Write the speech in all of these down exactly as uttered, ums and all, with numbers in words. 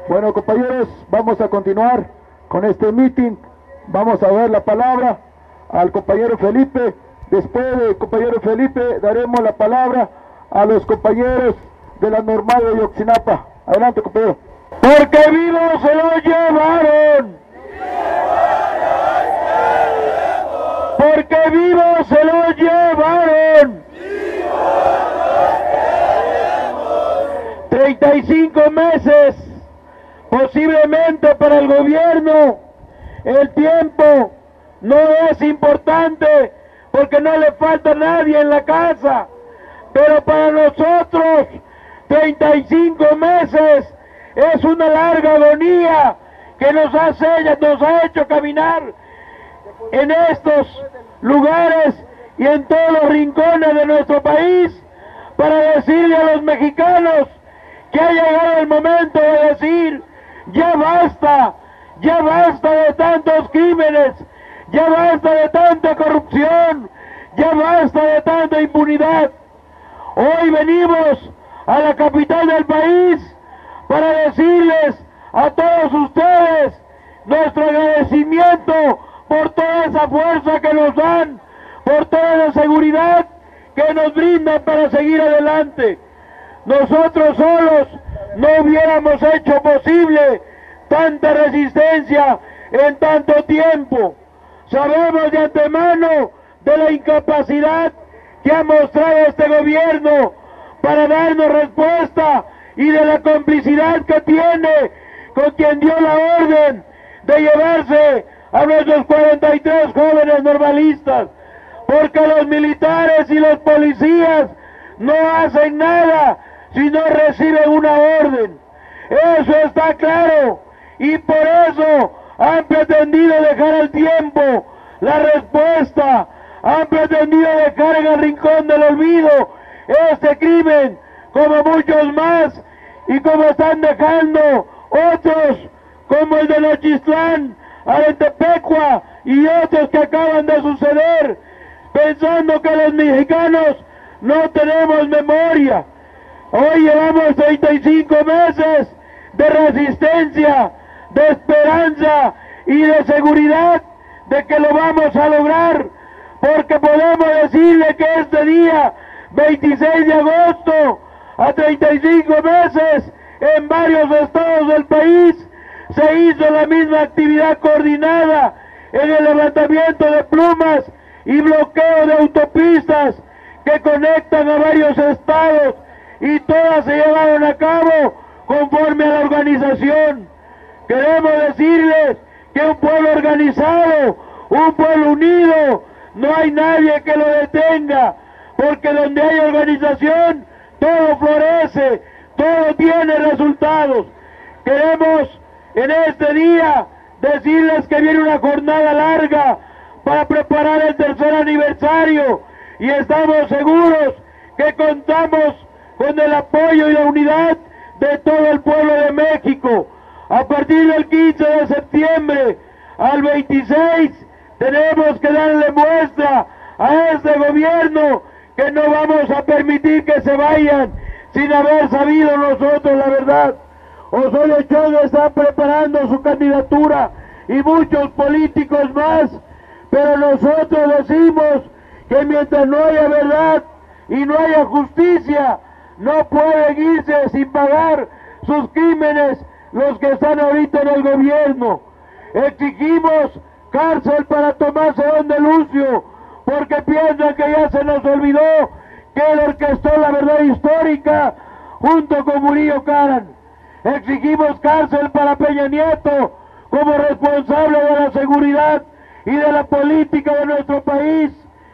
Bueno, compañeros, vamos a continuar con este meeting. Vamos a dar la palabra al compañero Felipe. Después del compañero Felipe daremos la palabra a los compañeros de la normal de Ayotzinapa. Adelante, compañero. Porque vivos se lo llevaron. Porque vivos se lo llevaron. treinta y cinco meses, posiblemente para el gobierno, el tiempo no es importante porque no le falta a nadie en la casa, pero para nosotros treinta y cinco meses es una larga agonía que nos hace, nos ha hecho caminar en estos lugares y en todos los rincones de nuestro país para decirle a los mexicanos que ha llegado el momento de decir, ya basta, ya basta de tantos crímenes, ya basta de tanta corrupción, ya basta de tanta impunidad. Hoy venimos a la capital del país para decirles a todos ustedes nuestro agradecimiento por toda esa fuerza que nos dan, por toda la seguridad que nos brindan para seguir adelante. Nosotros solos no hubiéramos hecho posible tanta resistencia en tanto tiempo. Sabemos de antemano de la incapacidad que ha mostrado este gobierno para darnos respuesta y de la complicidad que tiene con quien dio la orden de llevarse a nuestros cuarenta y tres jóvenes normalistas, porque los militares y los policías no hacen nada si no reciben una orden. Eso está claro, y por eso han pretendido dejar al tiempo la respuesta, han pretendido dejar en el rincón del olvido este crimen, como muchos más, y como están dejando otros, como el de Nochistlán, Arentepecua y otros que acaban de suceder, pensando que los mexicanos no tenemos memoria. Hoy llevamos treinta y cinco meses de resistencia, de esperanza y de seguridad de que lo vamos a lograr, porque podemos decirle que este día, veintiséis de agosto, a treinta y cinco meses, en varios estados del país, se hizo la misma actividad coordinada en el levantamiento de plumas y bloqueo de autopistas que conectan a varios estados, y todas se llevaron a cabo conforme a la organización. Queremos decirles que un pueblo organizado, un pueblo unido, no hay nadie que lo detenga, porque donde hay organización, todo florece, todo tiene resultados. Queremos en este día decirles que viene una jornada larga para preparar el tercer aniversario, y estamos seguros que contamos con el apoyo y la unidad de todo el pueblo de México. A partir del quince de septiembre al veintiséis tenemos que darle muestra a este gobierno que no vamos a permitir que se vayan sin haber sabido nosotros la verdad. Osorio Chong está preparando su candidatura y muchos políticos más, pero nosotros decimos que mientras no haya verdad y no haya justicia, no pueden irse sin pagar sus crímenes los que están ahorita en el gobierno. Exigimos cárcel para Tomás Herón de Lucio, porque piensan que ya se nos olvidó que él orquestó la verdad histórica junto con Murillo Karam. Exigimos cárcel para Peña Nieto como responsable de la seguridad y de la política de nuestro país.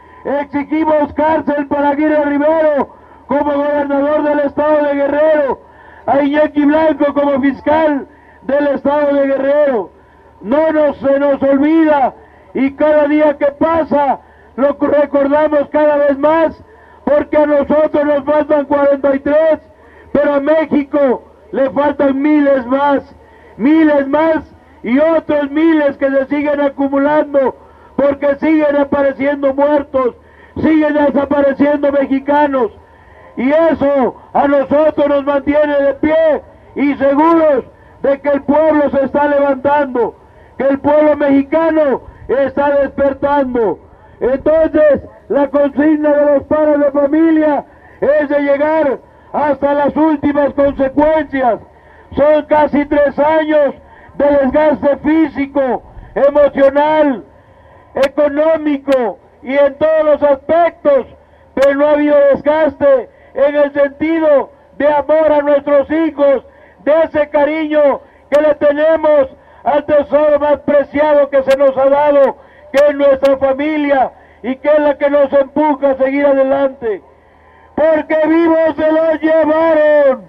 Exigimos cárcel para Aguirre Rivero como gobernador del estado de Guerrero, a Iñaki Blanco como fiscal del estado de Guerrero. No nos, se nos olvida, y cada día que pasa lo recordamos cada vez más, porque a nosotros nos faltan cuarenta y tres, pero a México le faltan miles más, miles más y otros miles que se siguen acumulando, porque siguen apareciendo muertos, siguen desapareciendo mexicanos, y eso a nosotros nos mantiene de pie y seguros de que el pueblo se está levantando, que el pueblo mexicano está despertando. Entonces, la consigna de los padres de familia es de llegar hasta las últimas consecuencias. Son casi tres años de desgaste físico, emocional, económico y en todos los aspectos, pero no ha habido desgaste en el sentido de amor a nuestros hijos, de ese cariño que le tenemos al tesoro más preciado que se nos ha dado, que es nuestra familia y que es la que nos empuja a seguir adelante. Porque vivos se los llevaron.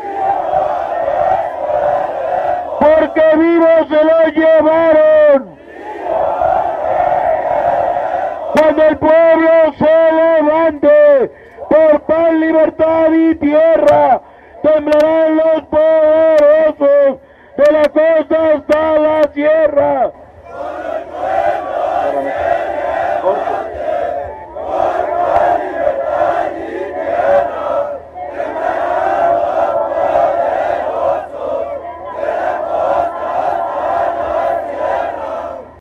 Porque vivos se los llevaron. Cuando el pueblo se levante por paz, libertad y tierra, temblarán los poderosos de la costa hasta la sierra.